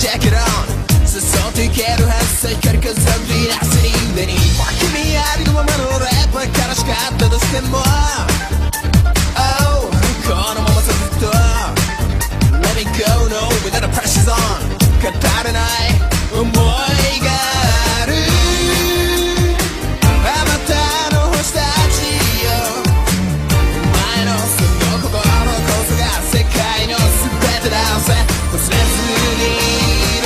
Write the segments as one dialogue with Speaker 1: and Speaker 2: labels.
Speaker 1: check it out さっそうといけるはずさ光風吹き出すに腕に君ありのままのラップは悲しかったとしても Oh このままずっと Let me go no without the pressure's on 語れない思いがあるあまたの星たちよお前のその心こそが世界の全てだぜ忘れずに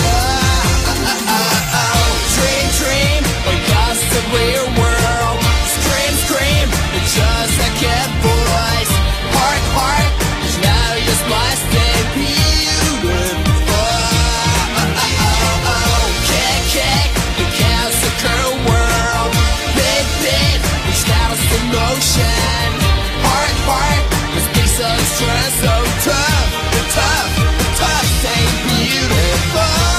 Speaker 1: Dream dream across the real world Scream scream it's just like a voice Heart heart it's now just my stay beautiful Kick kick the cancer world Big big it's now the motion Heart heart this piece of strength so tough tough tough stay beautiful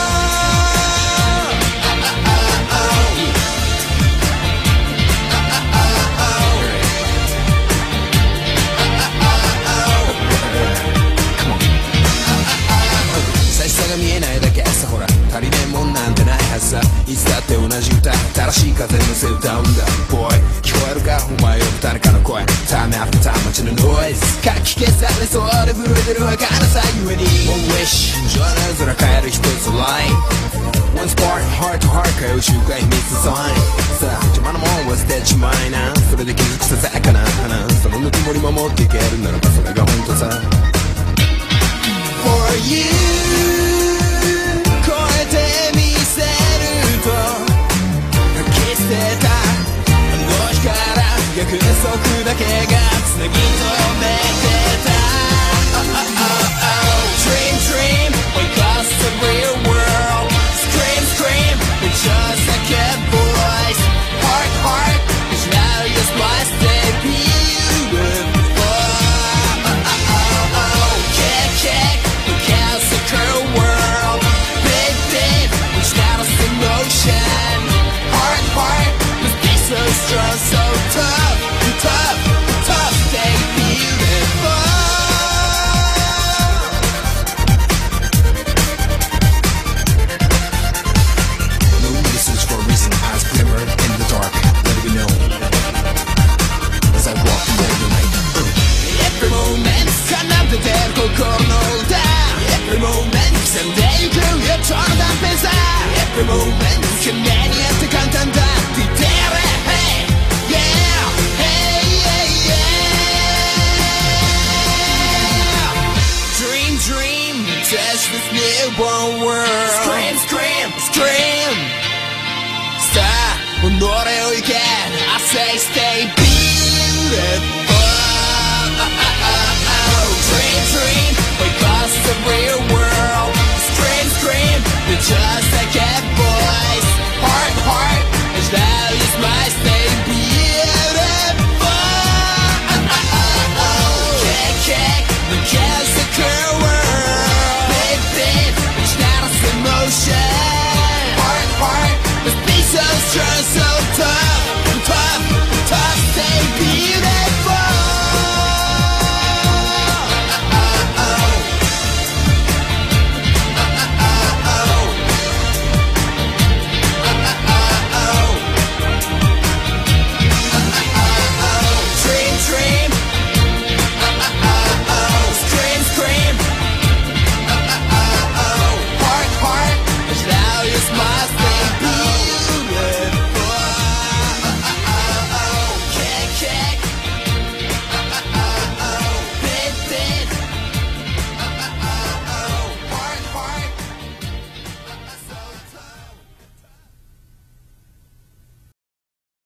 Speaker 1: 見えないだけさほら足りねえもんなんてないはずさいつだって同じ歌新しい風に乗せ歌うんだ Boy 聞こえるかお前呼ぶ誰かの声 Time after time 街のノイズかき消されそうで震えてる儚さゆえに One wish 情の空変える一つ line One spark heart to heart 通う周回秘密サインさあ邪魔なもんは捨てちまいなそれで気づくささやかな花そのぬくもり守っていけるならばそれが本当さ For you約束だけがつなぎ止めてた Dream dream across the real world Scream scream it's just like a voice Heart heart it's now just my stay beautiful Kick kick the cancer world Big big it's now the motion Heart heart this piece so strong so tough Tough, tough, stay beautiful No need to search for a reason Eyes glimmer in the dark Let it be known As I walk through the night Every moment 奏でてる心の歌 Every moment 刻んでゆく予兆の断片さ Every moment 懸命にやって簡単だって言ってやれ Hey, yeah Dream, touch this newborn world Scream, scream, scream さあ、己を行け I say stay beautiful